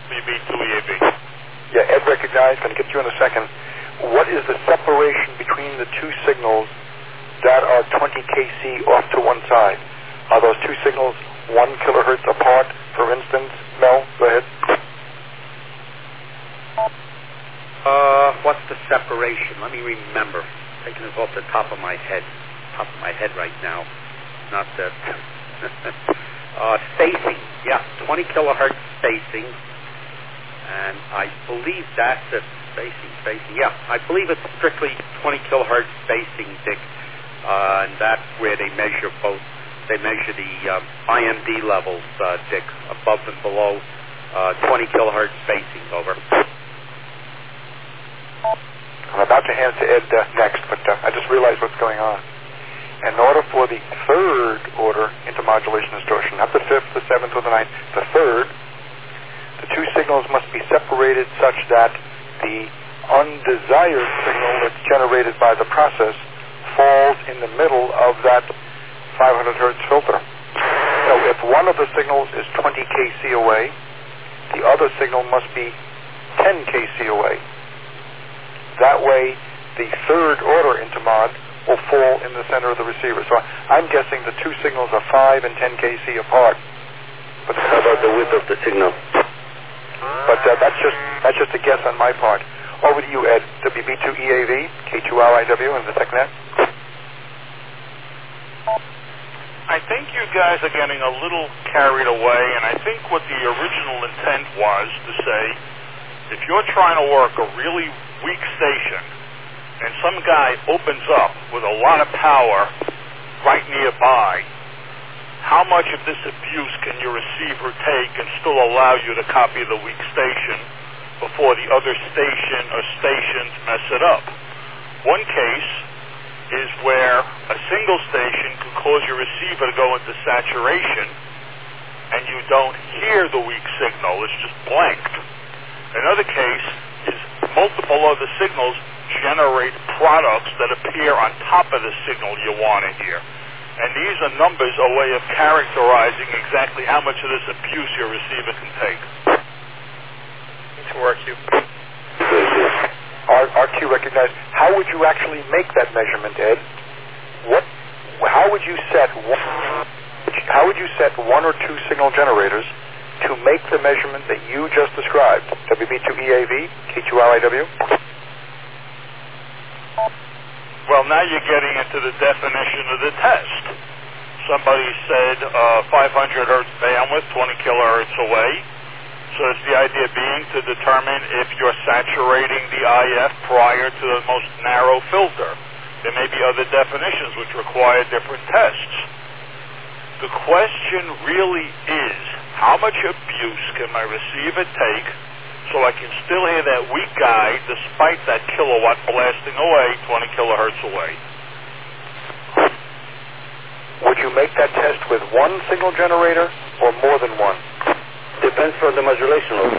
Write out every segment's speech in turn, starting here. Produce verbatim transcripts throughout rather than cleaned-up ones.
W B two E A V. Yeah, Ed recognized. Going to get you in a second. What is the separation between the two signals that are twenty K C off to one side? Are those two signals one kilohertz apart, for instance? Mel, go ahead. Uh, what's the separation? Let me remember. Taking this off the top of my head. Top of my head right now. Not the... uh, spacing. Yeah, twenty kilohertz spacing. And I believe that's a spacing, spacing. Yeah, I believe it's strictly twenty kilohertz spacing, Dick. Uh, and that's where they measure both. They measure the um, I M D levels, uh, Dick, above and below uh, twenty kilohertz spacing. Over. I'm about to hand it to Ed uh, next, but uh, I just realized what's going on. In order for the third order intermodulation distortion, not the fifth, the seventh, or the ninth, the third, the two signals must be separated such that the undesired signal that's generated by the process falls in the middle of that five hundred hertz filter. So if one of the signals is twenty K C away, the other signal must be ten K C away. That way, the third order intermod will fall in the center of the receiver. So I'm guessing the two signals are five and ten K C apart. But how about the width of the signal? But uh, that's just that's just a guess on my part. Over to you, Ed. W B two E A V, K two R I W, and the TechNet. I think you guys are getting a little carried away, and I think what the original intent was to say, if you're trying to work a really weak station, and some guy opens up with a lot of power right nearby, how much of this abuse can your receiver take and still allow you to copy the weak station before the other station or stations mess it up? One case is where a single station can cause your receiver to go into saturation and you don't hear the weak signal. It's just blanked. Another case is multiple other signals generate products that appear on top of the signal you want to hear. And these are numbers, a way of characterizing exactly how much of this abuse your receiver can take. To work you. R Q recognized. How would you actually make that measurement, Ed? What? How would you set one, how would you set one or two signal generators to make the measurement that you just described? W B two E A V, K two R I W. Well, now you're getting into the definition of the test. Somebody said uh, five hundred hertz bandwidth, twenty kilohertz away. So it's the idea being to determine if you're saturating the I F prior to the most narrow filter. There may be other definitions which require different tests. The question really is, how much abuse can my receiver take so I can still hear that weak guy despite that kilowatt blasting away twenty kilohertz away? Would you make that test with one signal generator or more than one? Depends on the modulation load.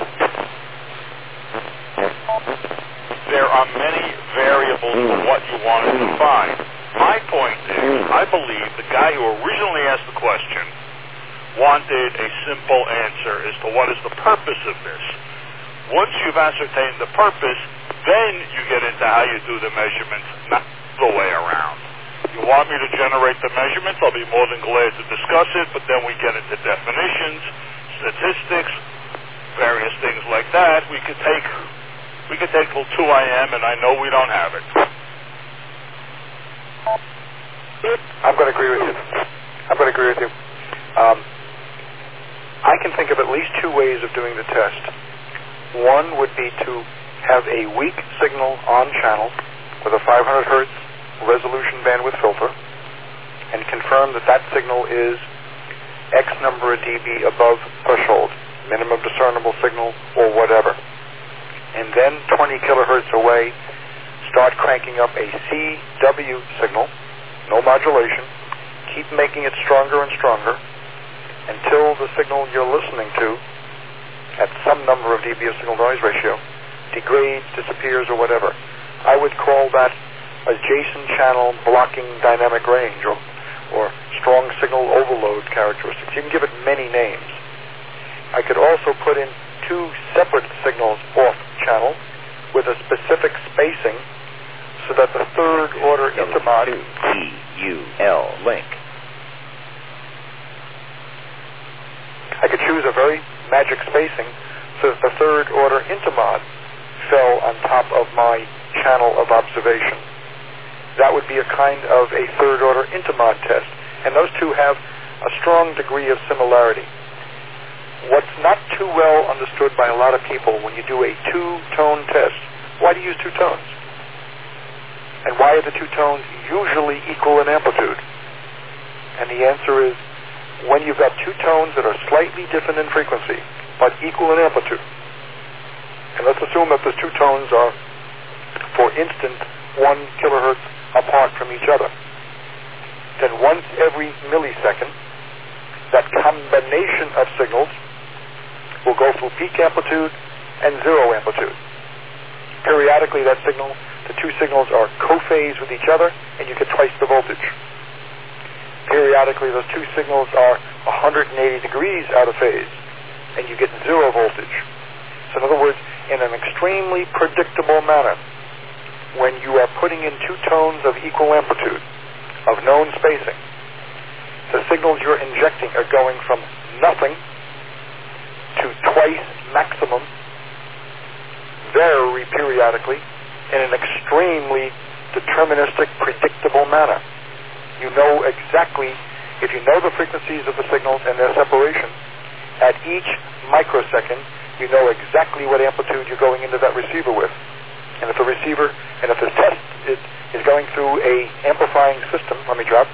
There are many variables to what you want to define. My point is, I believe the guy who originally asked the question wanted a simple answer as to what is the purpose of this. Once you've ascertained the purpose, then you get into how you do the measurements, not the way around. You want me to generate the measurements, I'll be more than glad to discuss it, but then we get into definitions, statistics, various things like that. We could take we could take till two A M and I know we don't have it. I'm going to agree with you. I'm going to agree with you. Um, I can think of at least two ways of doing the test. One would be to have a weak signal on channel with a five hundred hertz resolution bandwidth filter and confirm that that signal is X number of dB above threshold, minimum discernible signal, or whatever. And then twenty kilohertz away, start cranking up a C W signal, no modulation, keep making it stronger and stronger until the signal you're listening to, at some number of dB of signal noise ratio, degrades, disappears, or whatever. I would call that adjacent channel blocking dynamic range, or or strong signal overload characteristics. You can give it many names. I could also put in two separate signals off channel with a specific spacing so that the third order intermod E U L link. I could choose a very magic spacing so that the third order intermod fell on top of my channel of observation. That would be a kind of a third order intermod test, and those two have a strong degree of similarity. What's not too well understood by a lot of people when you do a two-tone test, why do you use two tones? And why are the two tones usually equal in amplitude? And the answer is, when you've got two tones that are slightly different in frequency, but equal in amplitude, and let's assume that those two tones are, for instance, one kilohertz apart from each other, then once every millisecond, that combination of signals will go through peak amplitude and zero amplitude. Periodically, that signal, the two signals are co-phase with each other, and you get twice the voltage. Periodically, those two signals are one hundred eighty degrees out of phase, and you get zero voltage. So in other words, in an extremely predictable manner, when you are putting in two tones of equal amplitude, of known spacing, the signals you're injecting are going from nothing to twice maximum very periodically in an extremely deterministic, predictable manner. You know exactly, if you know the frequencies of the signals and their separation, at each microsecond, you know exactly what amplitude you're going into that receiver with. And if the receiver, and if the test is, is going through a amplifying system, let me drop.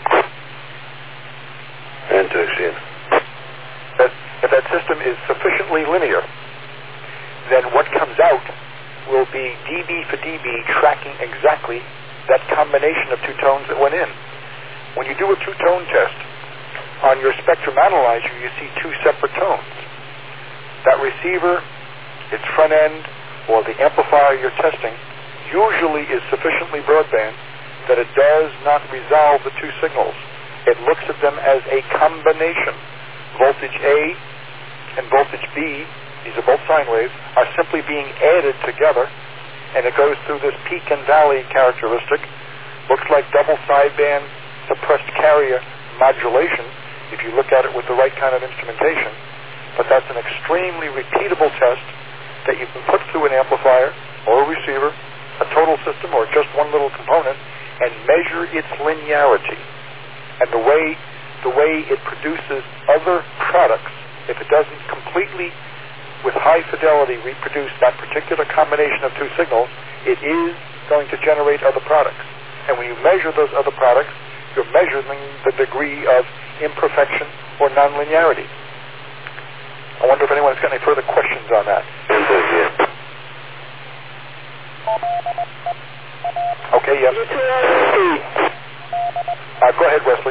And to exceed. That, if that system is sufficiently linear, then what comes out will be dB for dB tracking exactly that combination of two tones that went in. When you do a two-tone test, on your spectrum analyzer, you see two separate tones. That receiver, its front end, or the amplifier you're testing, usually is sufficiently broadband that it does not resolve the two signals. It looks at them as a combination. Voltage A and voltage B, these are both sine waves, are simply being added together, and it goes through this peak and valley characteristic. Looks like double sideband suppressed carrier modulation if you look at it with the right kind of instrumentation. But that's an extremely repeatable test that you can put through an amplifier or a receiver, a total system, or just one little component, and measure its linearity. And the way the way it produces other products, if it doesn't completely, with high fidelity, reproduce that particular combination of two signals, it is going to generate other products. And when you measure those other products, you're measuring the degree of imperfection or nonlinearity. I wonder if anyone's got any further questions on that. Okay, yes. Uh, go ahead, Wesley.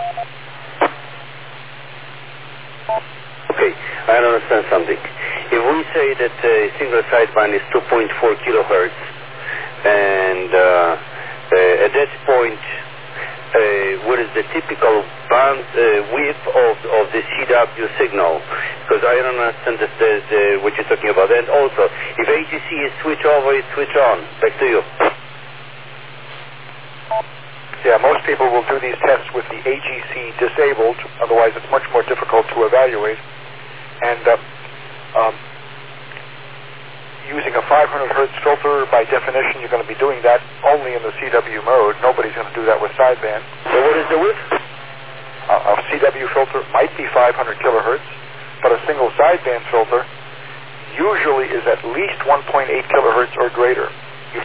Okay, I don't understand something. If we say that uh, single sideband is two point four kilohertz, and uh, uh, at that point, uh, what is the typical band uh, width of, of the C W signal? Because I don't understand the, the, the, what you're talking about. And also, if A G C is switch over, it's switch on. Back to you. Yeah, most people will do these tests with the A G C disabled, otherwise it's much more difficult to evaluate. And uh, um, using a five hundred hertz filter, by definition, you're going to be doing that only in the C W mode. Nobody's going to do that with sideband. So what is the width? Uh, a C W filter might be five hundred kilohertz, but a single sideband filter usually is at least one point eight kilohertz or greater. You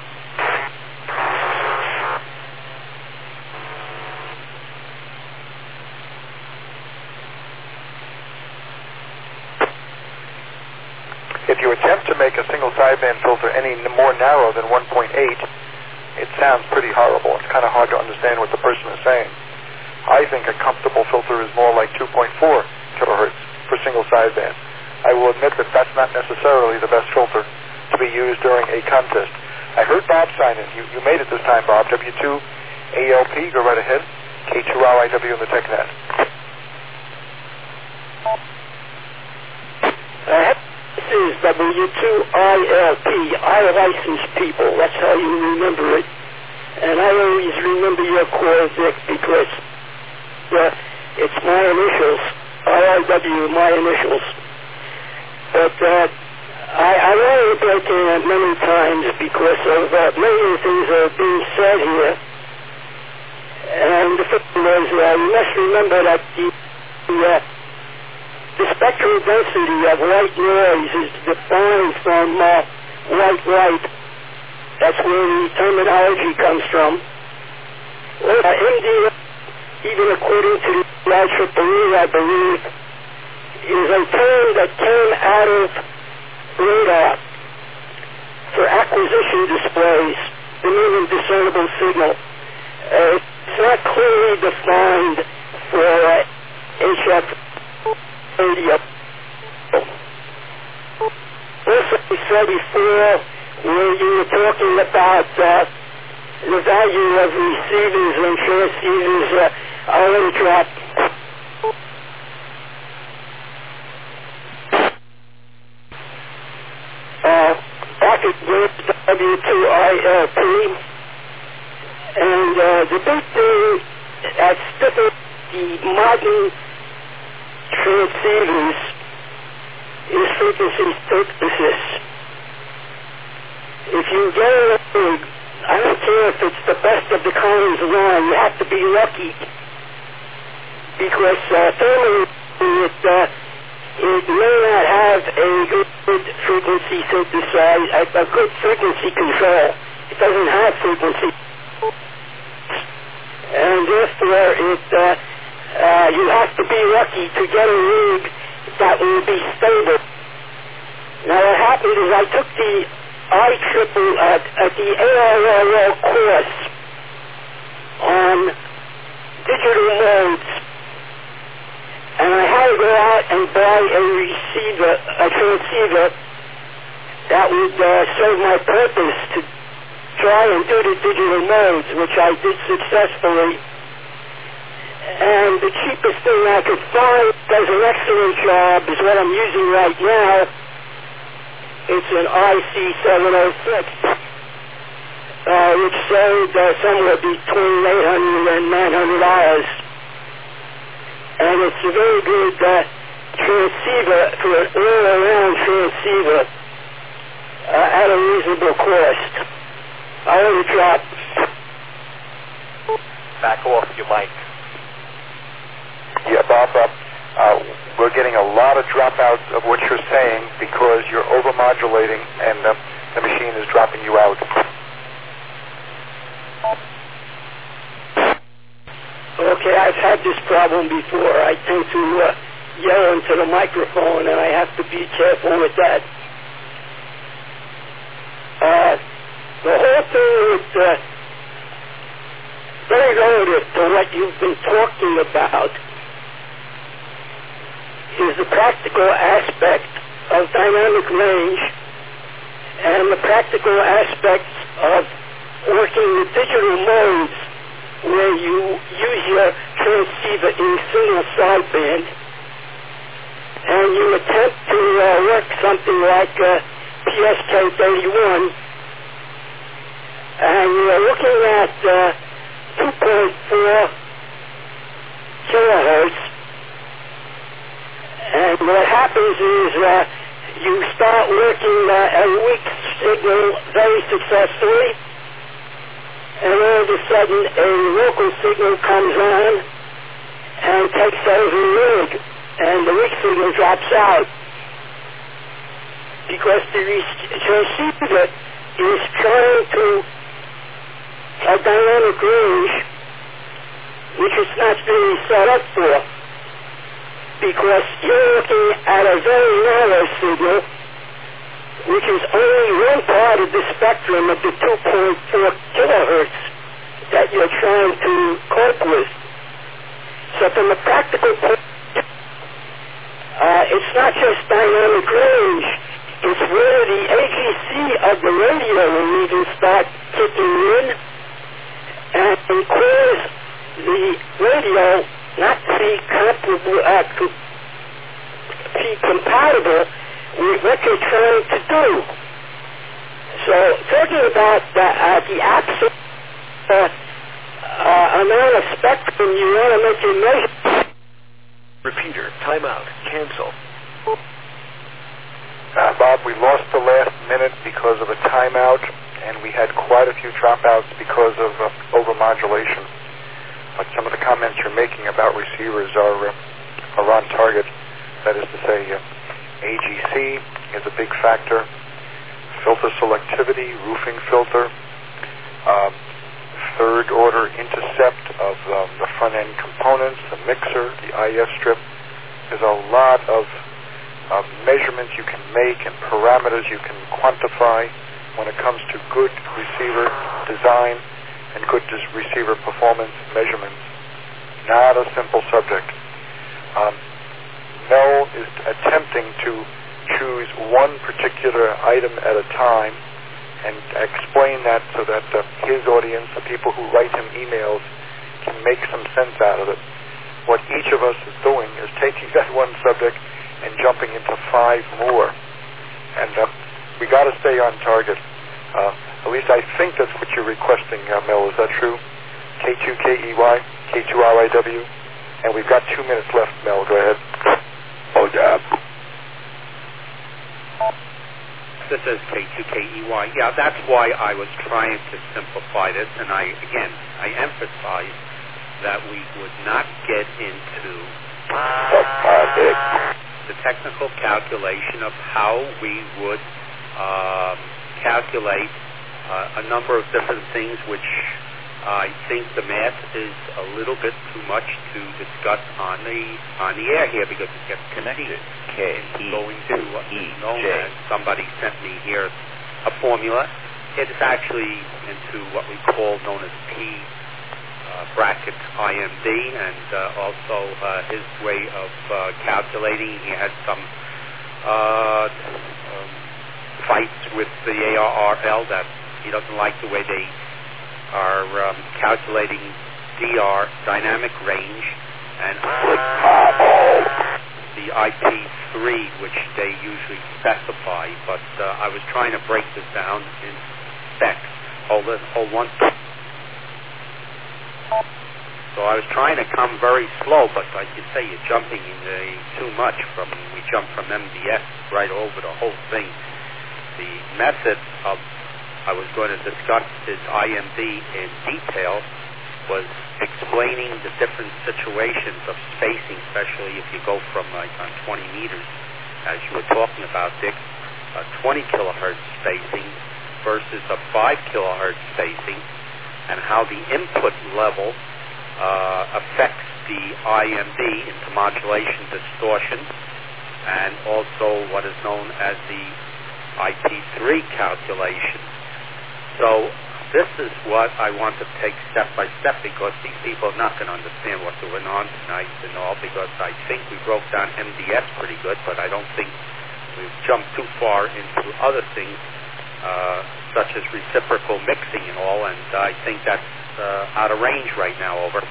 If you attempt to make a single sideband filter any more narrow than one point eight, it sounds pretty horrible. It's kind of hard to understand what the person is saying. I think a comfortable filter is more like two point four kilohertz for single sideband. I will admit that that's not necessarily the best filter to be used during a contest. I heard Bob sign in. You, you made it this time, Bob. W two A L P, go right ahead. K two R I W in the TechNet. I have is W two I L P, I-licensed people. That's how you remember it. And I always remember your call, Dick, because uh, it's my initials, I R W, my initials. But uh, I, I wanted to break in at many times because of uh, many of the things that are being said here. And the first was, uh, you must remember that the, the, uh, the spectral density of white noise is defined from uh, white light. That's where the terminology comes from. Well, uh, M D R, even according to the I triple E, I believe, is a term that came out of radar for acquisition displays, the minimum discernible signal. Uh, it's not clearly defined for uh, H F radio. Also, we said before, where you were talking about uh, the value of receivers and transceivers, uh, I want to drop. Uh, back at W two I L P, and uh, the big thing that's different, the modern transceivers, is frequency synthesis. If you get it, I don't care if it's the best of the Collins line, you have to be lucky, because uh, thermally it, uh, it may not have a good frequency synthesize, a, a good frequency control. It doesn't have frequency. And therefore, it, uh, uh, you have to be lucky to get a rig that will be stable. Now what happened is I took the I triple at, at the A R L O course on digital modes, and I had to go out and buy a receiver, a transceiver that would uh, serve my purpose to try and do the digital modes, which I did successfully. And the cheapest thing I could find does an excellent job is what I'm using right now. It's an I C seven oh six, uh, which sold uh, somewhere between eight hundred dollars and nine hundred dollars. And it's a very good uh, transceiver for an all-around transceiver uh, at a reasonable cost. I want to drop. Back off your mic. Yeah, Bob, uh, uh, we're getting a lot of dropouts of what you're saying because you're overmodulating and uh, the machine is dropping you out. Okay, I've had this problem before. I tend to uh, yell into the microphone, and I have to be careful with that. Uh, the whole thing is uh, very relative to what you've been talking about is the practical aspect of dynamic range and the practical aspects of working with digital modes where you use your transceiver in single sideband and you attempt to uh, work something like uh, P S K thirty-one, and you're looking at uh, two point four kilohertz, and what happens is uh, you start working uh, a weak signal very successfully, and all of a sudden a local signal comes on and takes over the rig, and the weak signal drops out because the transceiver is trying to a dynamic range which it's not really set up for, because you're looking at a very narrow signal which is only one part of the spectrum of the two point four kilohertz that you're trying to cope with. So from a practical point, uh, it's not just dynamic range, it's where the A G C of the radio will even start kicking in and cause the radio not to be comparable, uh, to be compatible with what you're too. So talking about the, uh, the actual uh, uh, amount of spectrum you want to make your measure. Repeater, timeout, cancel. Uh, Bob, we lost the last minute because of a timeout, and we had quite a few dropouts because of uh, overmodulation. But some of the comments you're making about receivers are uh, are on target. That is to say, uh, A G C is a big factor. Filter selectivity, roofing filter, uh, third order intercept of um, the front end components, the mixer, the I S strip. There's a lot of uh, measurements you can make and parameters you can quantify when it comes to good receiver design and good dis- receiver performance measurements. Not a simple subject. Um, Mel is attempting to choose one particular item at a time and explain that so that uh, his audience, the people who write him emails, can make some sense out of it. What each of us is doing is taking that one subject and jumping into five more. And uh, we got to stay on target. Uh, at least I think that's what you're requesting, uh, Mel. Is that true? K two K E Y, K two R I W. And we've got two minutes left, Mel. Go ahead. Oh, yeah. This is K two K E Y. Yeah, that's why I was trying to simplify this. And I, again, I emphasize that we would not get into the technical calculation of how we would um, calculate uh, a number of different things, which I think the math is a little bit too much to discuss on the on the air here because it gets connected. K E going to what is known as, somebody sent me here a formula. It is actually into what we call known as P uh, bracket I M D, and uh, also uh, his way of uh, calculating. He had some uh, um, fights with the A R R L that he doesn't like the way they are um, calculating D R, dynamic range, and the I P three, which they usually specify. But uh, I was trying to break this down in specs. Hold it, hold one. So I was trying to come very slow, but like you say, you're jumping in the, too much. From we jumped from M D S right over the whole thing. The method of I was going to discuss his I M D in detail was explaining the different situations of spacing, especially if you go from like on twenty meters, as you were talking about, Dick, a twenty kilohertz spacing versus a five kilohertz spacing, and how the input level uh, affects the I M D into modulation distortion, and also what is known as the I P three calculation. So this is what I want to take step by step, because these people are not going to understand what's going on tonight and all, because I think we broke down M D S pretty good, but I don't think we've jumped too far into other things, uh, such as reciprocal mixing and all, and I think that's uh, out of range right now. Over.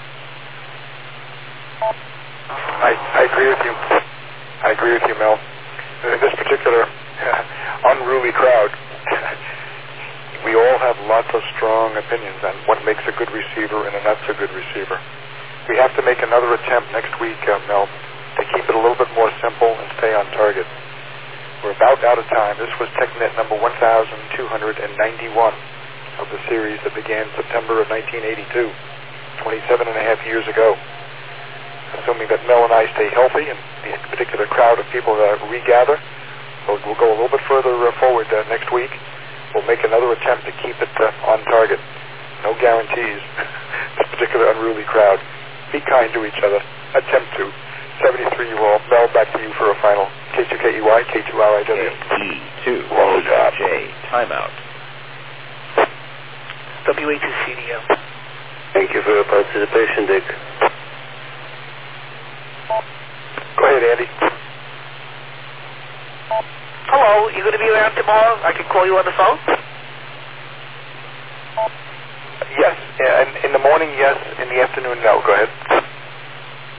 I, I agree with you. I agree with you, Mel. In this particular uh, unruly crowd, we all have lots of strong opinions on what makes a good receiver and a not so good receiver. We have to make another attempt next week, uh, Mel, to keep it a little bit more simple and stay on target. We're about out of time. This was TechNet number one thousand two hundred ninety-one of the series that began September of nineteen eighty-two, twenty-seven and a half years ago. Assuming that Mel and I stay healthy and the particular crowd of people that regather, we'll, we'll go a little bit further uh, forward uh, next week. We'll make another attempt to keep it uh, on target. No guarantees. This particular unruly crowd. Be kind to each other. Attempt to. seventy-three you all. Mel, back to you for a final. K two K E Y, K two R I W. K E two H J, timeout. W A two C D M. Thank you for your participation, Dick. Go ahead, Andy. Hello, you going to be around tomorrow? I can call you on the phone? Yes. In, in the morning, yes. In the afternoon, no. Go ahead.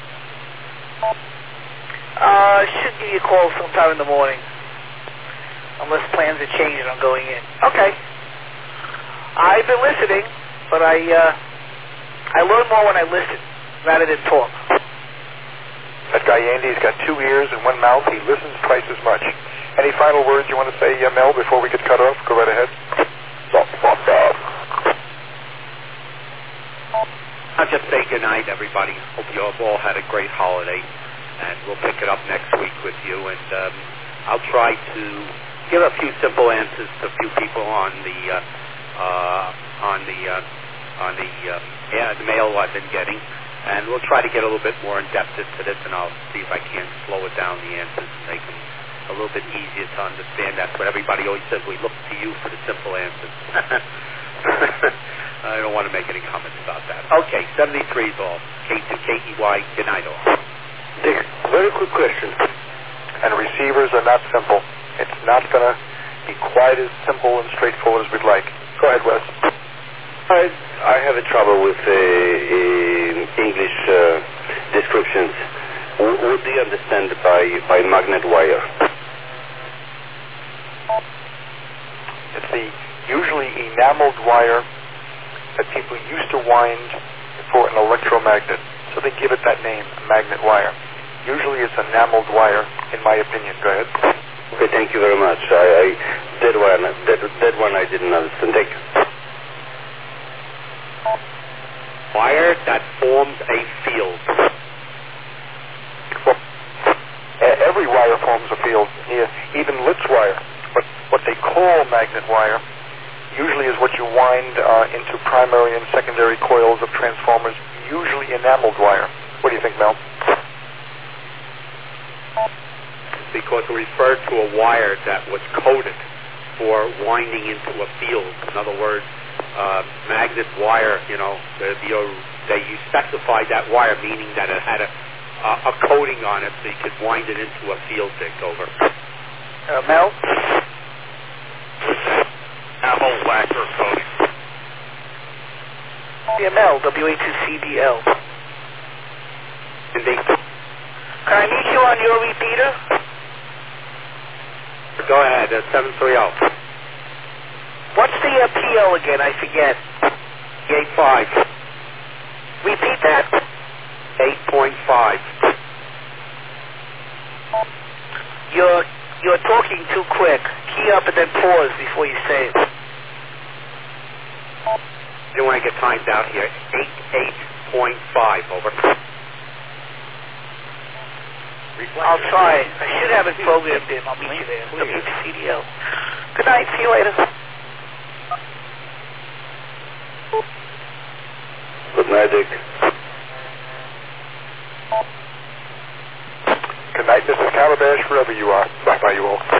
Uh, should give you a call sometime in the morning. unless plans are changed on going in. Okay. I've been listening, but I uh, I learn more when I listen rather than talk. That guy Andy's got two ears and one mouth. He listens twice as much. Any final words you want to say, uh, Mel, before we get cut off? Go right ahead. I'll just say good night, everybody. Hope you have all had a great holiday, and we'll pick it up next week with you. And um, I'll try to give a few simple answers to a few people on the uh, uh, on the uh, on the, um, yeah, the mail I've been getting, and we'll try to get a little bit more in depth into this, and I'll see if I can slow it down the answers and make them a little bit easier to understand. That's what everybody always says. We look to you for the simple answers. I don't want to make any comments about that. Okay, seventy-three is all. K two K E Y, good night all. Dick, very quick question. And receivers are not simple. It's not going to be quite as simple and straightforward as we'd like. Go ahead, Wes. I, I have a trouble with uh, uh, English uh, descriptions. W- what do you understand by, by magnet wire? It's the usually enameled wire that people used to wind for an electromagnet. So they give it that name, magnet wire. Usually it's enameled wire, in my opinion. Go ahead. Okay, thank you very much. I, I that one, that, that one I didn't understand. Thank you. Wire that forms a field. Well, every wire forms a field, yeah, even Litz wire. But what they call magnet wire usually is what you wind uh, into primary and secondary coils of transformers, usually enameled wire. What do you think, Mel? Because it referred to a wire that was coated for winding into a field. In other words, uh, magnet wire, you know, the, the, they, you specified that wire, meaning that it had a, a, a coating on it so you could wind it into a field, Dick, over. Uh, Mel? Apple lacquer coating. Yeah, Mel, W A two C D L. Indeed. Can I meet you on your repeater? Go ahead, uh, seven three zero. What's the uh, P O again? I forget. eight five. Repeat that. eight point five. You're you're talking too quick. Key up and then pause before you say it. You want to get timed out here. eighty-eight point five, over. I'll try. I should have it programmed in. I'll meet you there. W C D L. Good night. See you later. Good night, Dick. Good night, Missus Calabash, wherever you are. Bye-bye, you all.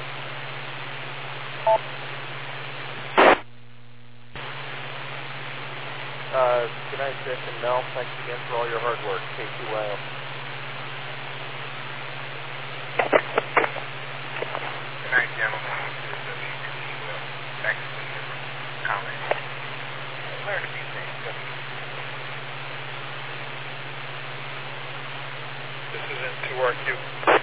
Uh, good night, Dick and Mel. Thanks again for all your hard work. K two Y L. Good night, gentlemen. Thanks for your comments. I learned a few things. This is in two R Q.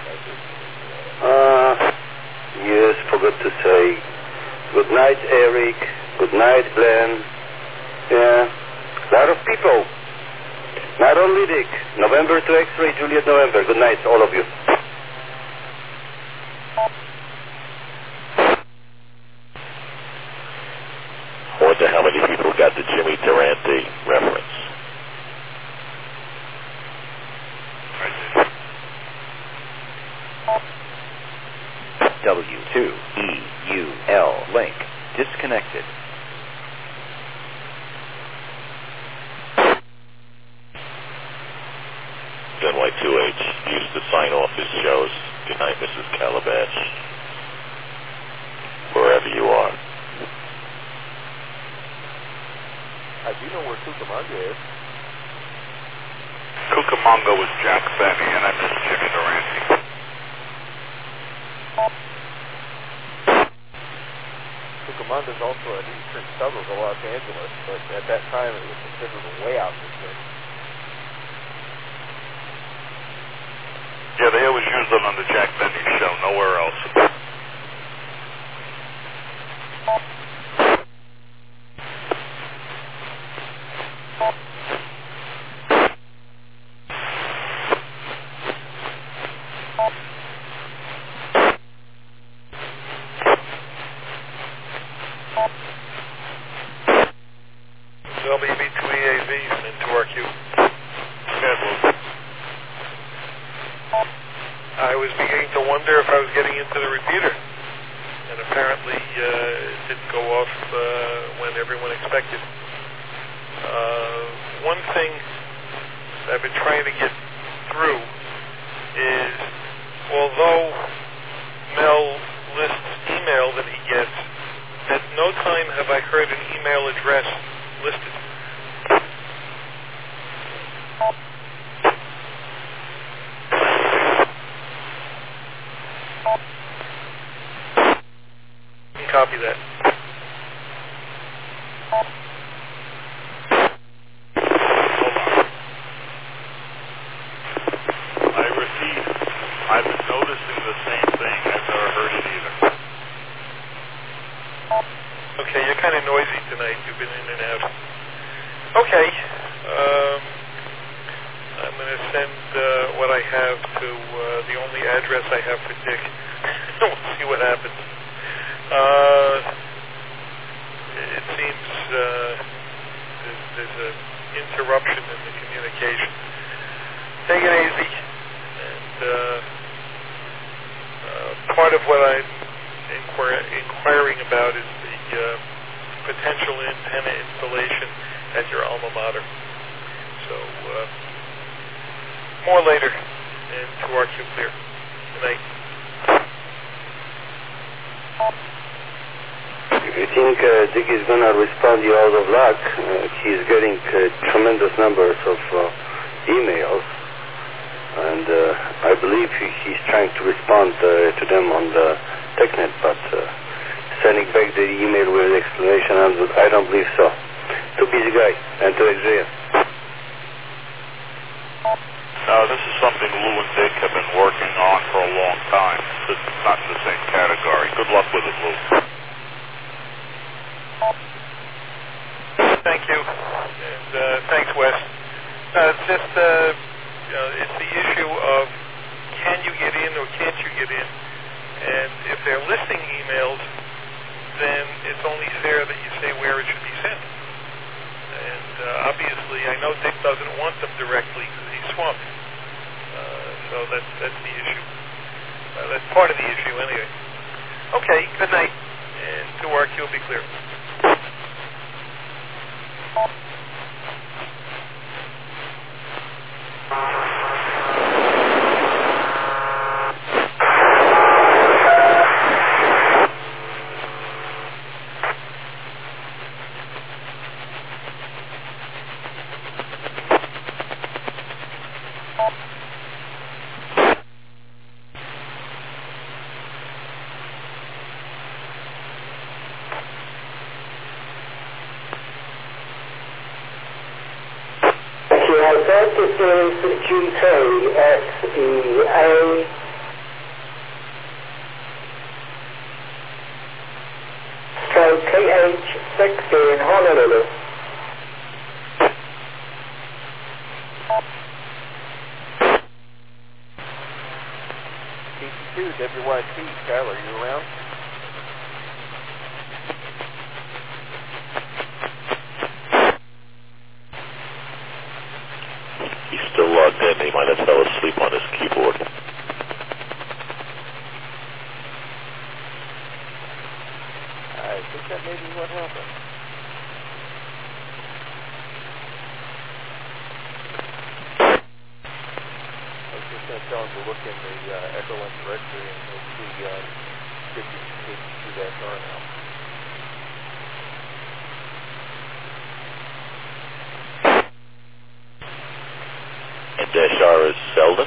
Uh, yes, forgot to say. Good night, Eric. Good night, Glenn. Yeah. A lot of people. Not only Dick. November to X-ray, Juliet November. Good night, all of you. I wonder how many people got the Jimmy Durante reference. W two E U L link disconnected. N Y two H used to sign off his shows. Good night, Missus Calabash. Wherever you are. I do know where Cucamonga is. Cucamonga was Jack Benny, and I miss Jimmy Durante. Cucamonga is also an eastern suburb of Los Angeles, but at that time it was considered way out this way. Yeah, they always used it on the Jack Benny show, nowhere else. W B two E A V and into R Q. I was beginning to wonder if I was getting into the repeater, and apparently uh, it didn't go off uh, when everyone expected. Uh, one thing I've been trying to get through is, although Mel lists email that he gets, at no time have I heard an email address listed. Copy that. Hold on. I received, I've been noticing the same thing. I've never heard it either. Okay, you're kind of noisy tonight. You've been in and out. Okay. Um, I'm going to send uh, what I have to uh, the only address I have for Dick. We'll see what happens. Uh, it seems uh, there's, there's an interruption in the communication. Take it easy. And uh, uh, part of what I'm inquir- inquiring about is the uh, potential antenna installation at your alma mater. So, uh, more later, and to R Q Clear. Good night. If you think uh, Dick is going to respond you out of luck, uh, he's getting uh, tremendous numbers of uh, emails, and uh, I believe he, he's trying to respond uh, to them on the TechNet, but uh, sending back the email with an explanation, I don't believe so. Too busy guy, and too extreme. Uh, this is something Lou and Dick have been working on for a long time. This is not in the same category. Good luck with it, Lou. Thank you, and uh, thanks, Wes. Uh, it's just, uh, you know, it's the issue of can you get in or can't you get in? And if they're listing emails, then it's only fair that you say where it should be sent. And uh, obviously, I know Dick doesn't want them directly because he's swamped. Uh, so that's that's the issue. Uh, that's part of the issue, anyway. Okay. Good night, and to R Q will be clear. G K X E A stroke K H sixteen Honolulu. T C two W Y T, Skylar, you around? Still logged in. He might have fell asleep on his keyboard. I think that may be what happened. I was just going to tell him to look in the uh, Echolink directory and he'll see uh, K T two R now. And dash R is Selden?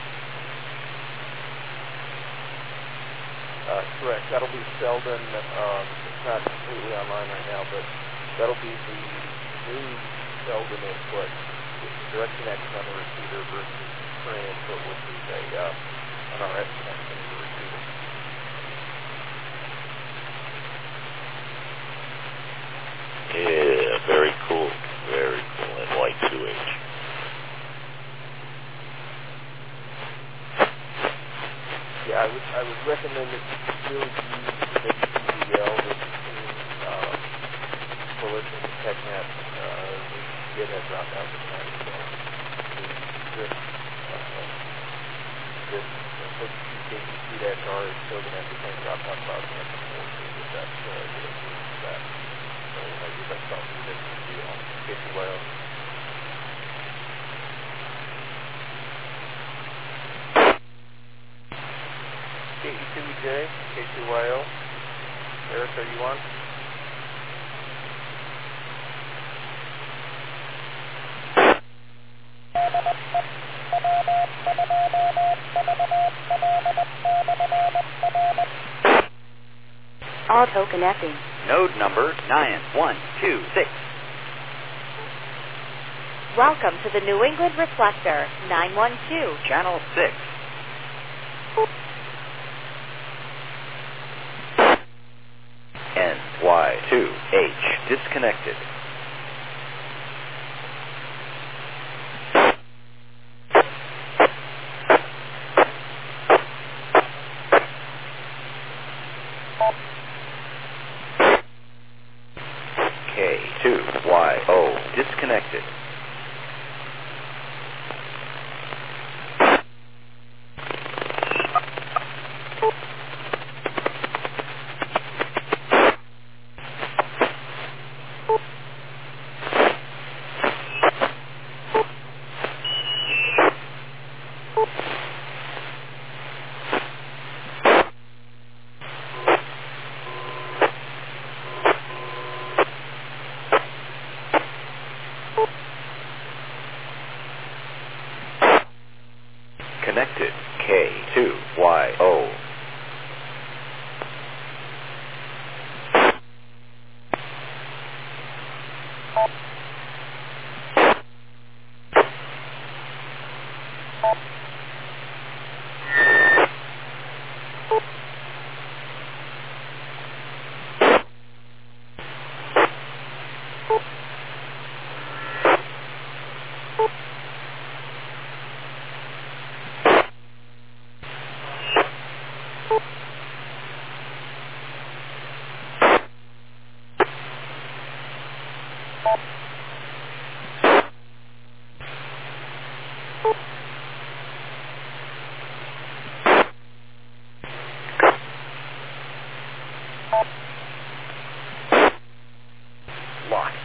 Uh, correct. That'll be Selden. Um, it's not completely online right now, but that'll be the new Selden input. Direct connection on the receiver versus current input, which is a uh, an R S connection to the receiver. recommend that you still use the W P D L that's in um, Coalition and TechNet. Uh, the GitHub dropped out from that as well. The script, uh, this uh, K P C R is still going to have the same drop out about the next four to get that uh, get it to that. So I use that stuff for the W P D L. K C Y O. K E two E J, K C Y O. Eric, are you on? Auto connecting. Node number nine one two six. Welcome to the New England Reflector, nine one two. Channel six. N Y two H disconnected. K two Y O disconnected. Connected K two Y O. Lock.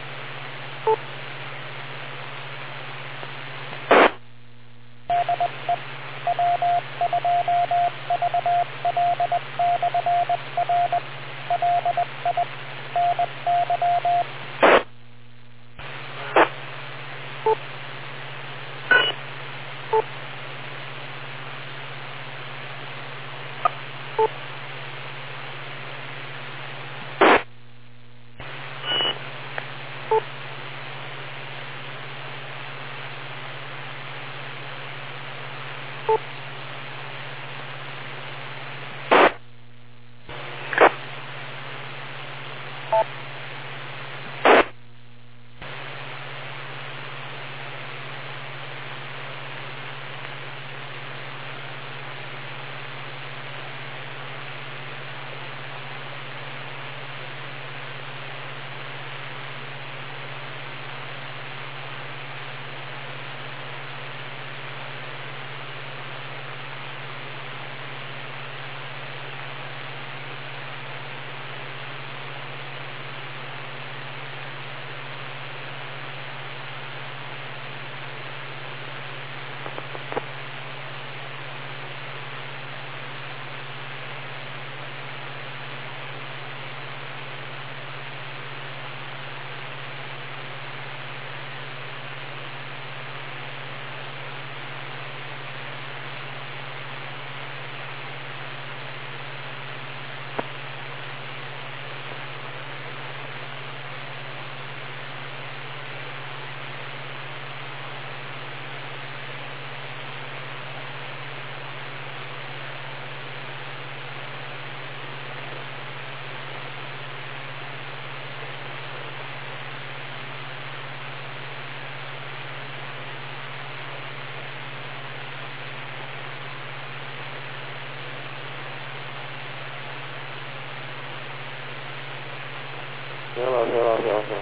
Hello, hello, hello, hello.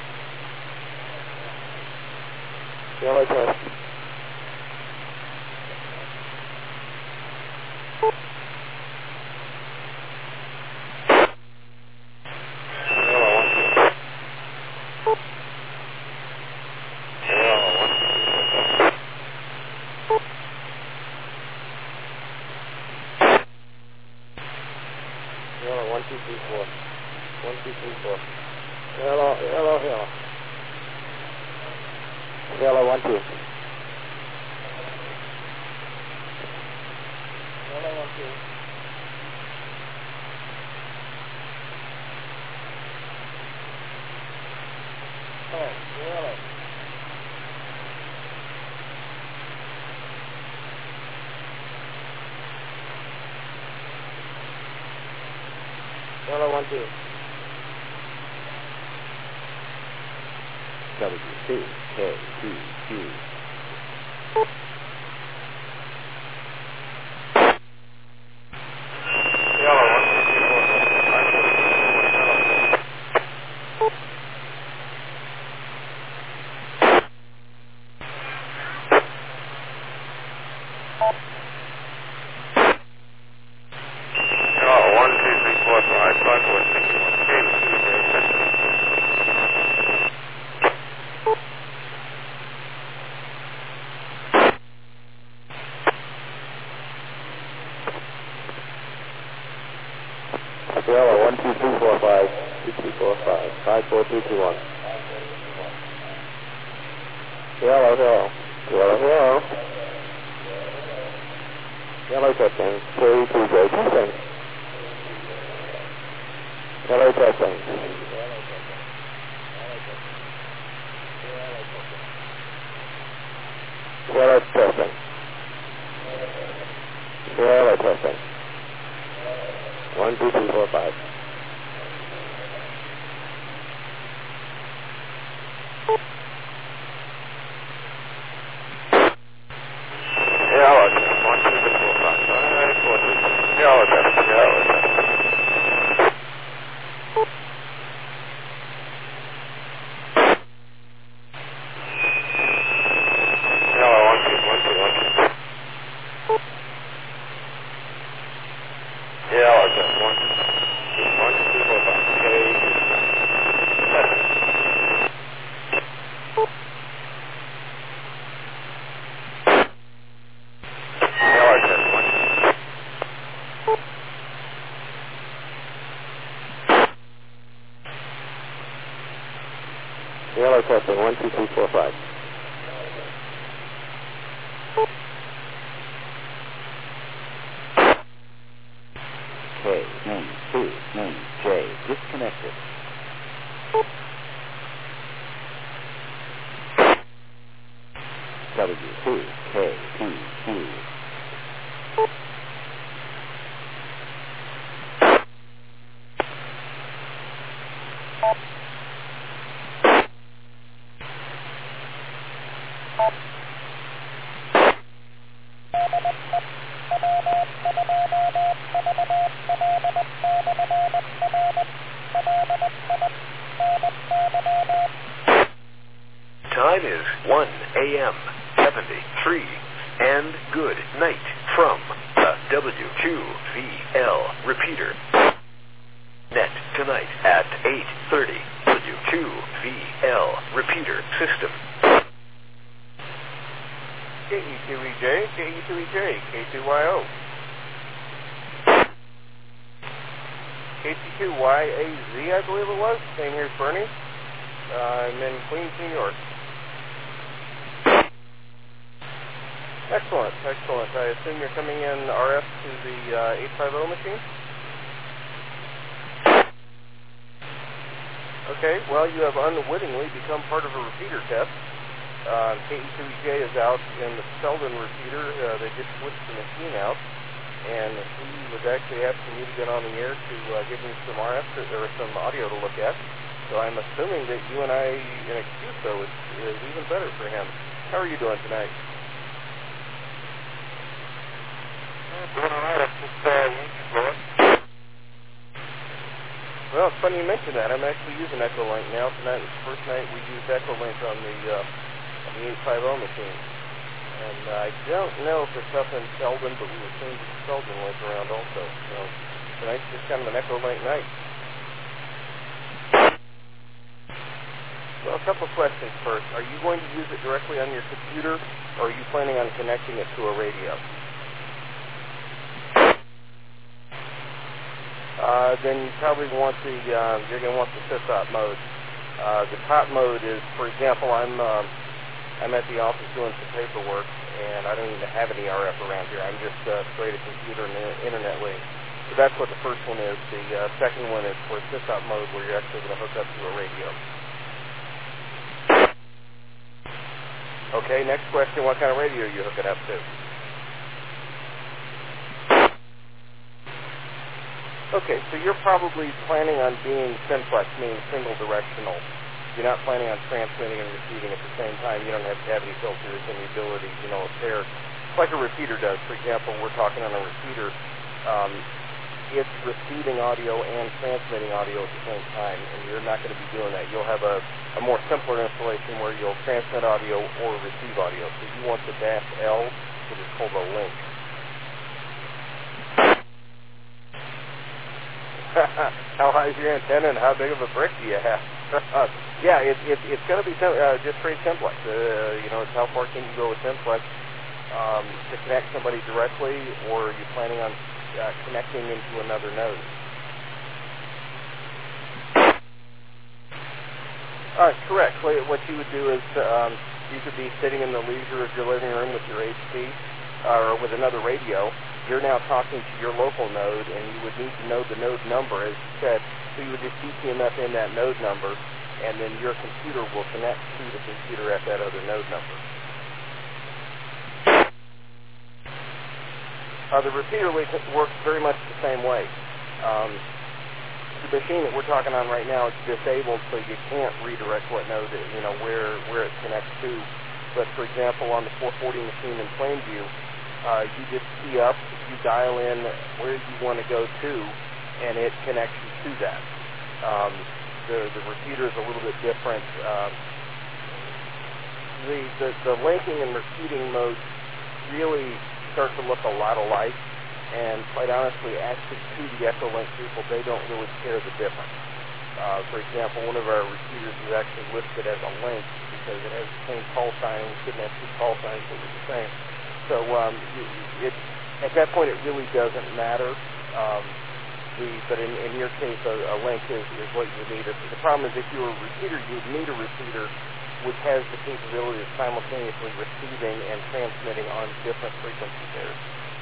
Hello, test. Hello, one, two. W two K T Q. Hello, one, two, three, four, five, two, three, four, five, five, four, three, two, one. Hello, hello. Hello, hello. Hello, testing. K two J, testing. Hello, testing. Hello, testing. Hello, testing. One, two, three, four, five. Hello, testing. One, two, three, four, five. Five, four, three, six. Hello, testing. Hello, testing. Hello, one, two, one, two, one, two. Hello, testing. One, one, two, three, four, five. K, testing. Hello, testing. One, hello, testing. One, two, three, four, five. K E two E J disconnected. W two K T Q. Time is one A M seventy-three, and good night from the W two V L repeater. Net tonight at eight thirty. W two V L repeater system. K E two E J, K E two E J, K two Y O. K T two Y A Z, I believe it was. Same here's Bernie. Uh, I'm in Queens, New York. Excellent, excellent. I assume you're coming in R F to the uh, eight fifty machine? Okay, well, you have unwittingly become part of a repeater test. Uh, K E two E J is out in the Selden repeater. Uh, they just switched the machine out, and he was actually asking you to get on the air to uh, give me some R F to, or some audio to look at. So I'm assuming that you and I in a Q S O is, is even better for him. How are you doing tonight? Doing all right. It's just uh, Yankee blowing. Well, it's funny you mention that. I'm actually using Echolink now. Tonight was the first night we used Echolink on the uh, on the eight fifty machine. And uh, I don't know if it's up in Selden, but we were changing the Selden link around also. So tonight's just kind of an Echolink night. Well, a couple of questions first. Are you going to use it directly on your computer, or are you planning on connecting it to a radio? Uh, then you probably want the, uh, you're going to want the sysop mode. Uh, the top mode is, for example, I'm, um, I'm at the office doing some paperwork, and I don't even have any R F around here. I'm just uh, straight a computer and an internet link. So that's what the first one is. The uh, second one is for sysop mode, where you're actually going to hook up to a radio. Okay, next question, what kind of radio are you hooking up to? Okay, so you're probably planning on being simplex, meaning single directional. You're not planning on transmitting and receiving at the same time. You don't have cavity filters and the ability, you know, pair. It's like a repeater does. For example, we're talking on a repeater. Um, it's receiving audio and transmitting audio at the same time, and you're not going to be doing that. You'll have a, a more simpler installation where you'll transmit audio or receive audio. So you want the dash L, which is called a link. How high is your antenna and how big of a brick do you have? yeah, it, it, it's going to be uh, just straight simplex. Uh, you know, it's how far can you go with simplex um, to connect somebody directly, or are you planning on uh, connecting into another node? Uh, correct. What you would do is um, you could be sitting in the leisure of your living room with your H P uh, or with another radio. You're now talking to your local node, and you would need to know the node number, as you said. So you would just D T M F in that node number, and then your computer will connect to the computer at that other node number. Uh, the repeater link works very much the same way. Um, the machine that we're talking on right now is disabled, so you can't redirect what node, it, you know, where where it connects to. But for example, on the four forty machine in Plainview, Uh, you just key up, you dial in where you want to go to, and it connects you to that. Um, the, the repeater is a little bit different. Um, the, the, the linking and repeating modes really start to look a lot alike, and quite honestly, actually to the Echolink people, they don't really care the difference. Uh, for example, one of our repeaters is actually listed as a link because it has the same call sign, and we couldn't have two call signs that were the same. So um, it, at that point, it really doesn't matter. Um, the, but in, in your case, a, a link is, is what you need. The problem is if you were a repeater, you would need a repeater which has the capability of simultaneously receiving and transmitting on different frequency pairs.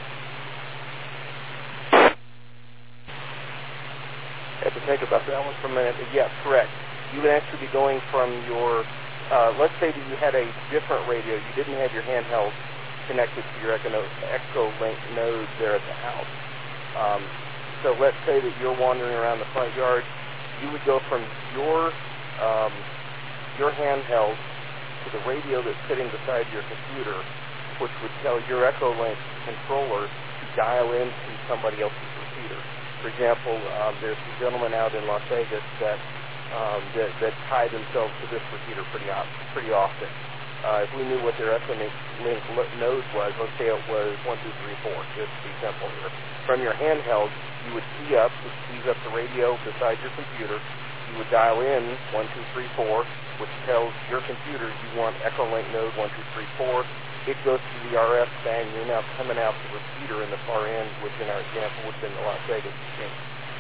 I have to think about that one for a minute. Yes, correct. You would actually be going from your, uh, let's say that you had a different radio. You didn't have your handheld connected to your Echolink node there at the house. Um, so let's say that you're wandering around the front yard. You would go from your um, your handheld to the radio that's sitting beside your computer, which would tell your Echolink controller to dial in to somebody else's repeater. For example, um, there's some gentlemen out in Las Vegas that um, that, that tie themselves to this repeater pretty, pretty often. Uh, if we knew what their Echolink node was, let's say it was one, two, three, four, just to be simple here. From your handheld, you would key up, which keys up the radio beside your computer. You would dial in one, two, three, four, which tells your computer you want Echolink node one, two, three, four. It goes to the R F bang. You're now coming out the repeater in the far end, which in our example would have been the Las Vegas machine.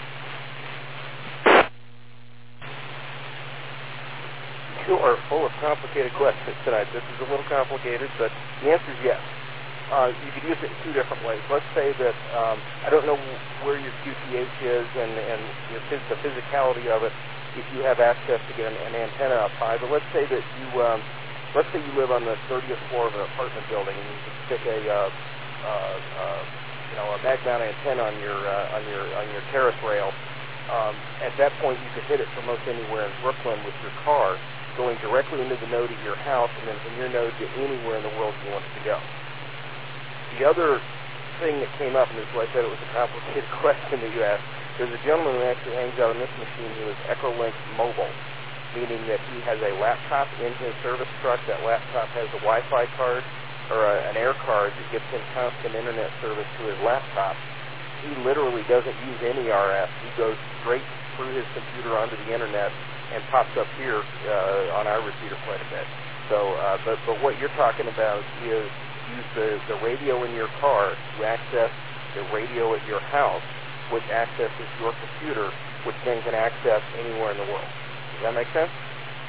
You are full of complicated questions tonight. This is a little complicated, but the answer is yes. Uh, you could use it in two different ways. Let's say that, um, I don't know where your Q T H is and, and your, the physicality of it, if you have access to get an, an antenna up high, but let's say that you, um, let's say you live on the thirtieth floor of an apartment building and you can stick a, uh, uh, uh, you know, a mag-mount antenna on your, uh, on your, on your terrace rail. Um, at that point, you could hit it from most anywhere in Brooklyn with your car, going directly into the node at your house, and then from your node to anywhere in the world you want it to go. The other thing that came up, and this is why I said it was a complicated question that you asked, There's a gentleman who actually hangs out on this machine who is Echolink Mobile, meaning that he has a laptop in his service truck. That laptop has a Wi-Fi card or a, an air card that gives him constant internet service to his laptop. He literally doesn't use any R F. He goes straight through his computer onto the internet and pops up here uh, on our repeater quite a bit. So, uh, but, but what you're talking about is use the, the radio in your car to access the radio at your house, which accesses your computer, which then can access anywhere in the world. Does that make sense?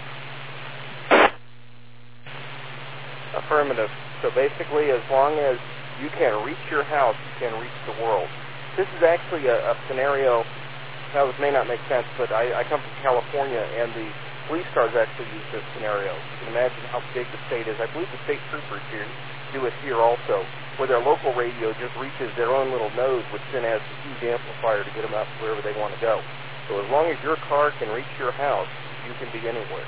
Affirmative. So basically, as long as you can reach your house, you can reach the world. This is actually a, a scenario, now this may not make sense, but I, I come from California, and the police cars actually use this scenario. You can imagine how big the state is. I believe the state troopers here do it here also, where their local radio just reaches their own little node, which then has a huge amplifier to get them out wherever they want to go. So as long as your car can reach your house, you can be anywhere.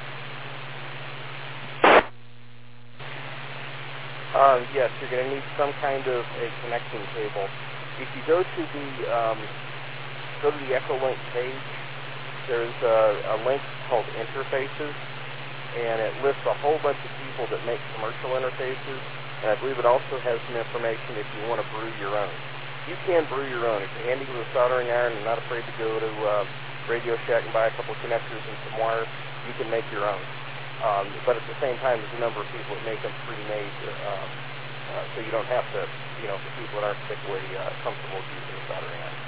Uh, yes, you're going to need some kind of a connecting cable. If you go to the um, go to the Echolink page, there's a, a link called Interfaces, and it lists a whole bunch of people that make commercial interfaces. And I believe it also has some information if you want to brew your own. You can brew your own. If you're handy with a soldering iron and not afraid to go to uh, Radio Shack and buy a couple of connectors and some wire, you can make your own. Um, but at the same time, there's a number of people that make them pre-made, uh, uh, so you don't have to, you know, for people that aren't particularly uh, comfortable using a soldering iron.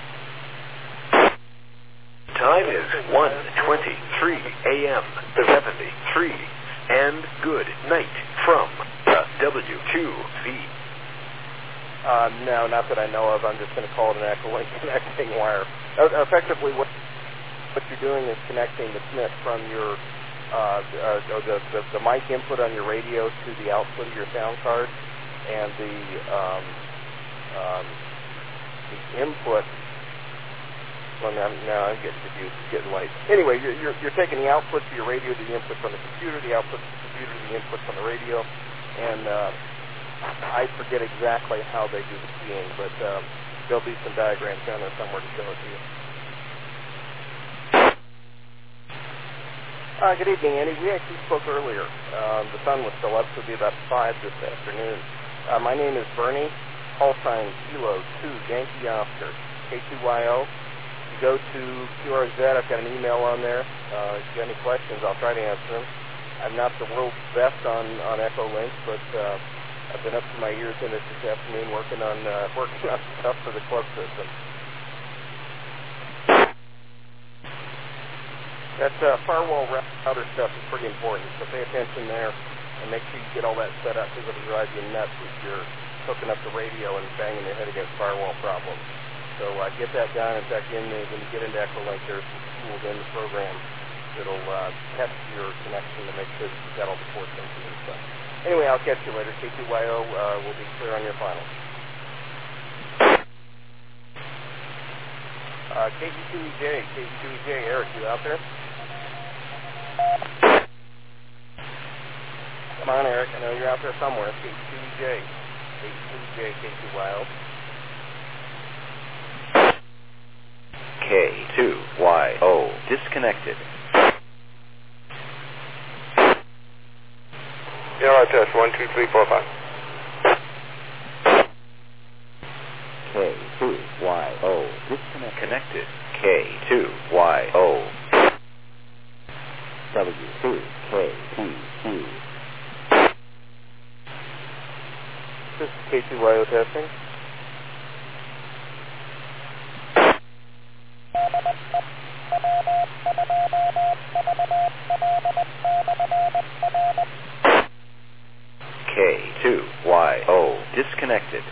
Time is one twenty-three a.m. seventy-three, and good night from the W two V. Uh, no, not that I know of. I'm just going to call it an Echolink connecting wire. Uh, effectively, what what you're doing is connecting the S N I T from your uh, uh, the, the the mic input on your radio to the output of your sound card, and the um, um, the input. Well, now, now I'm getting confused. It's getting late. Anyway, you're, you're, you're taking the output to your radio to the input from the computer, the output to the computer to the input from the radio, and uh, I forget exactly how they do the keying, but um, there'll be some diagrams down there somewhere to show it to you. Uh, good evening, Andy. We actually spoke earlier. Um, the sun was still up, so it'll be about five this afternoon. Uh, my name is Bernie, call sign Kilo two, Yankee Oscar, K two Y O. Go to Q R Z. I've got an email on there. Uh, if you have any questions, I'll try to answer them. I'm not the world's best on, on Echolink, but uh, I've been up to my ears in it this afternoon working on uh, working on stuff for the club system. That uh, firewall router stuff is pretty important, so pay attention there and make sure you get all that set up, because it'll drive you nuts if you're hooking up the radio and banging your head against firewall problems. So uh, get that done. In fact, in the, when you get into Echolink, there's some tools in the program that'll uh, test your connection to make sure that you've got all the ports empty and stuff. Anyway, I'll catch you later. K two Y O uh, will be clear on your final. Uh, K G two E J, K G two E J, Eric, you out there? Come on, Eric. I know you're out there somewhere. K G two E J, K G two E J, K two Y O. K two Y O disconnected. Yeah, all right, test. One, two, three, four, five. K two Y O disconnected. Connected. K two Y O. W two K P Q. This is K two Y O testing. K two Y O disconnected.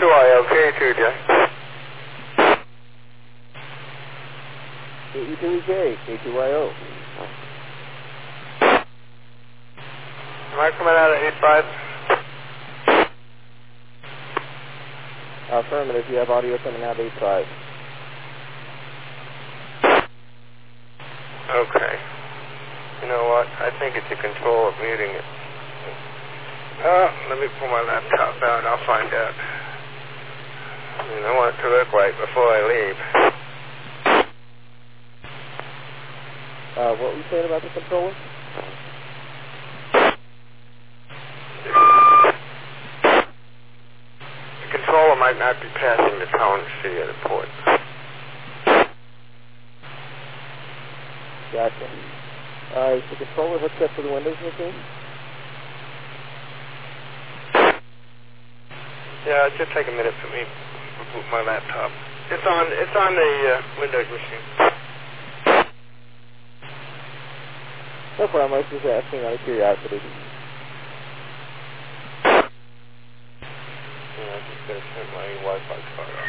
two I O, K two J. K E two E K, K two I O. Am I coming out at eight five? Affirmative, you have audio coming out at eight five. Okay. You know what? I think it's a control of muting it. Uh, let me pull my laptop out. I'll find out. I mean, I want it to look right before I leave. Uh, what were you saying about the controller? The controller might not be passing the tone C at the port. Gotcha. Uh, is the controller hooked up to the Windows machine? Yeah, it'll just take a minute for me to boot my laptop. It's on. It's on the uh, Windows machine. No problem. I was just asking out of curiosity. Yeah, I'm just gonna turn my Wi-Fi card off.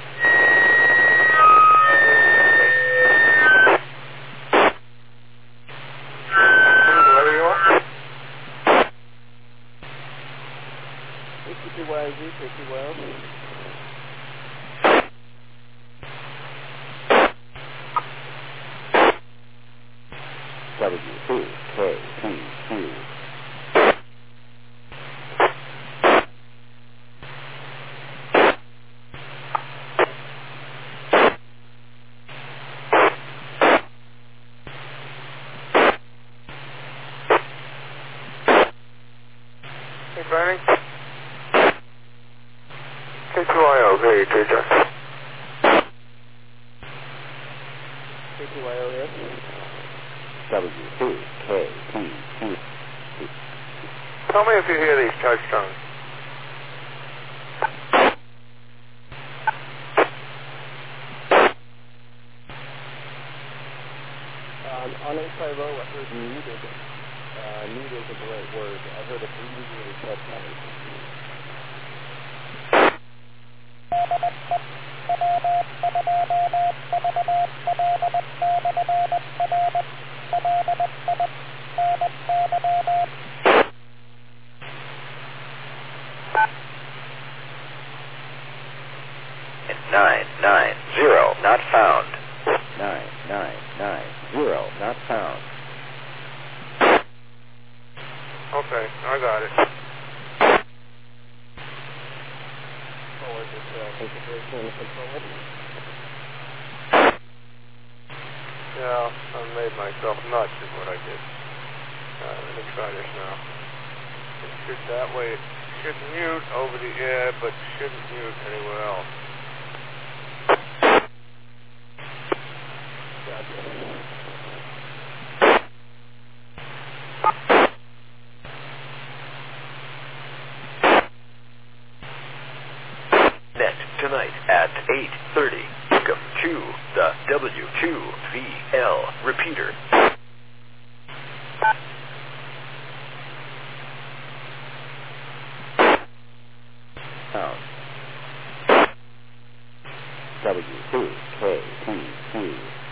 Where you are? K two Y Z, K two Y O. W two K P Q. Hey, Bernie. K two I O, very good. K two Y O, yes. W two K P Q. Tell me if you hear these touch tones. Um, on eight five zero, I heard muted. Uh, mute isn't the right word. I heard a breathing or touch noise. Nine nine zero not found. Nine nine nine zero not found. Okay, I got it. Oh, is it uh, configuration in the controller? Yeah, I made myself nuts is what I did. Uh, let me try this now. It should, that way it should mute over the air, but shouldn't mute anywhere else. Net tonight at eight thirty. Welcome to the W two V L repeater. Found. W two K P Q.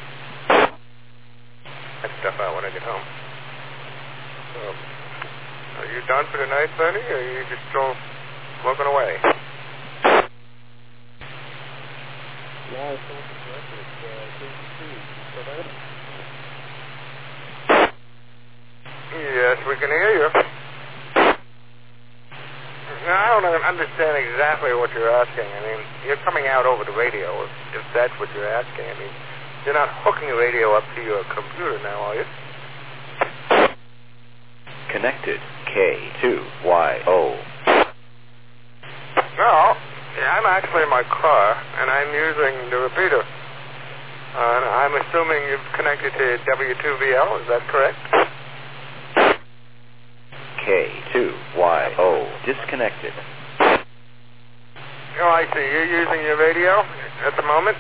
That stuff out when I get home. So, are you done for the night, Bernie, or are you just still working away? Yeah, I still have the record. Uh, K two. So that? Yes, we can hear you. Now, I don't understand exactly what you're asking. I mean, you're coming out over the radio, if, if that's what you're asking. I mean, you're not hooking the radio up to your computer now, are you? Connected K two Y O. No, yeah, I'm actually in my car, and I'm using the repeater. Uh, and I'm assuming you've connected to W two V L, is that correct? K two Y O. Disconnected. Oh, I see. You're using your radio at the moment?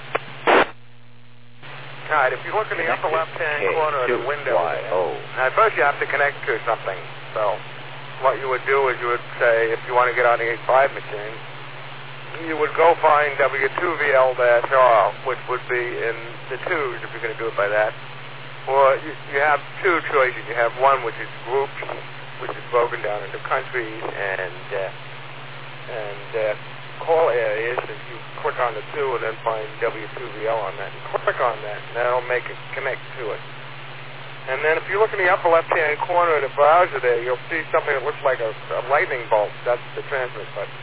All right, if you look in the upper left-hand corner of the window, now first you have to connect to something. So what you would do is you would say, if you want to get on the eight five machine, you would go find W two V L R, which would be in the twos if you're going to do it by that. Or you, you have two choices. You have one which is groups, which is broken down into countries and uh, and uh, call areas. If you click on the two and then find W two V L on that, and click on that, and that'll make it connect to it. And then if you look in the upper left-hand corner of the browser there, you'll see something that looks like a, a lightning bolt. That's the transmit button.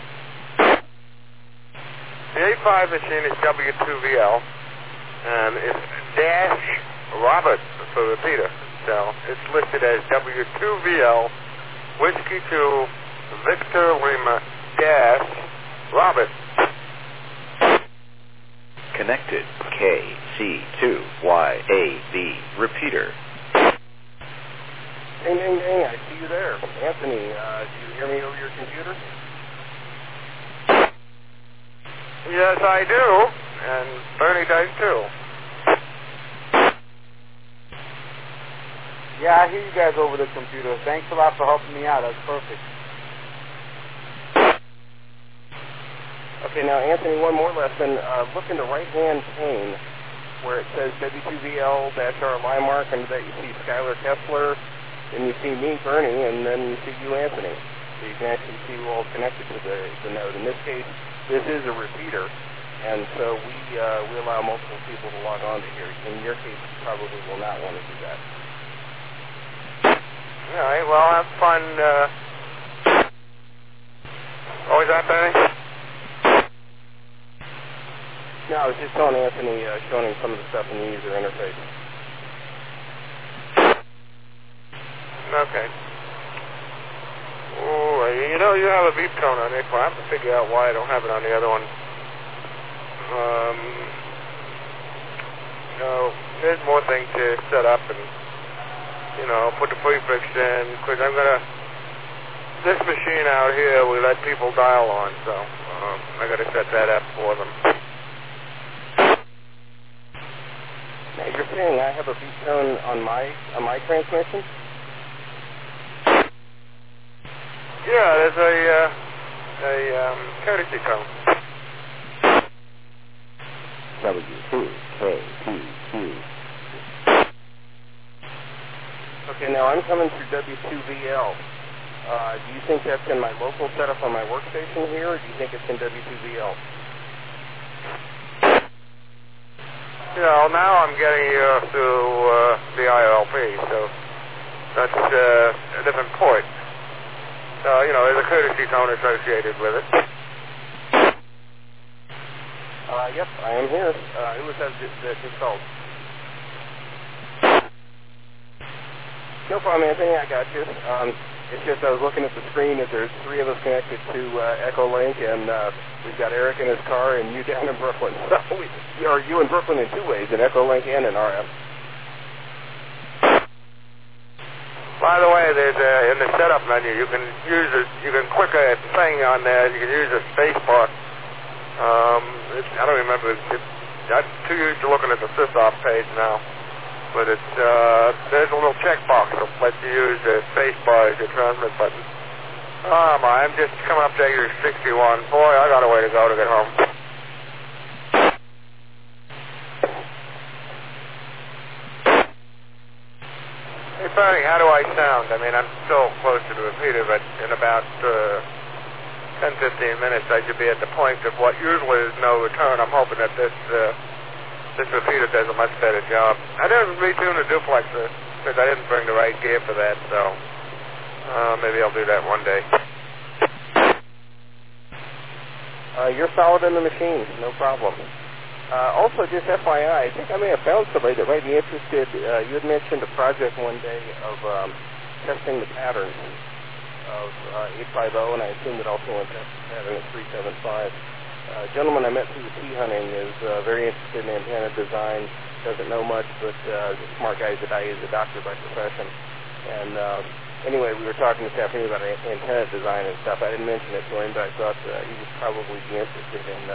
The A five machine is W two V L, and it's dash Robert for repeater. So it's listed as W two V L Whiskey two Victor Lima dash Robert. Connected K C two Y A V repeater. Ding, ding, ding, I see you there. Anthony, uh, do you hear me over your computer? Yes, I do, and Bernie does too. Yeah, I hear you guys over the computer. Thanks a lot for helping me out. That's perfect. Okay, now, Anthony, one more lesson. Uh, look in the right-hand pane where it says W two V L R line mark. Under that, you see Skylar Kessler, then you see me, Bernie, and then you see you, Anthony. So you can actually see you all connected to the, the node. In this case, this is a repeater, and so we uh, we allow multiple people to log on to here. In your case, you probably will not want to do that. All right, well, have fun. Uh... Oh, is that Bernie? No, I was just telling Anthony, uh, showing him some of the stuff in the user interface. Okay. Oh, you know, you have a beep tone on it, but I have to figure out why I don't have it on the other one. Um, you know, there's more things to set up and, you know, put the prefix in, because I'm going to, this machine out here we let people dial on, so um, I got to set that up for them. Now, you're saying I have a beep tone on my on my transmission? Yeah, there's a uh, a um, courtesy tone. W two K P Q. Okay, now I'm coming through W two V L. Uh, do you think that's in my local setup on my workstation here, or do you think it's in W two V L? You know, now I'm getting you through uh, the I L P, so that's uh, a different port. So, you know, there's a courtesy tone associated with it. Uh, yep, I am here. Uh, who was that that installed? No problem, Anthony, I got you. Um, it's just I was looking at the screen that there's three of us connected to uh, Echolink, and uh, we've got Eric in his car and you down in Brooklyn. So we, or you in Brooklyn in two ways, in Echolink and in R F. By the way, there's a, in the setup menu, you can use a, you can click a thing on there, you can use a space bar. Um, it's, I don't remember, it, it, I'm too used to looking at the sysoff page now. But it's, uh, there's a little checkbox that lets you use the space bar as your transmit button. Oh my, I'm just coming up to exit sixty-one. Boy, I got a way to go to get home. Hey Bernie, how do I sound? I mean, I'm still close to the repeater, but in about uh, ten, fifteen minutes I should be at the point of what usually is no return. I'm hoping that this... Uh, This repeater does a much better job. I didn't retune the duplexer because I didn't bring the right gear for that, so uh, maybe I'll do that one day. Uh, you're solid in the machine, no problem. Uh, also, just F Y I, I think I may have found somebody that might be interested. Uh, you had mentioned a project one day of um, testing the patterns of uh, eight fifty, and I assume that also went test the pattern at three seventy-five. Uh, a gentleman I met through the tea hunting is uh, very interested in antenna design, doesn't know much, but uh, a smart guy. He's a doctor by profession. And uh, anyway, we were talking this afternoon about antenna design and stuff. I didn't mention it to him, but I thought uh, he would probably be interested in uh,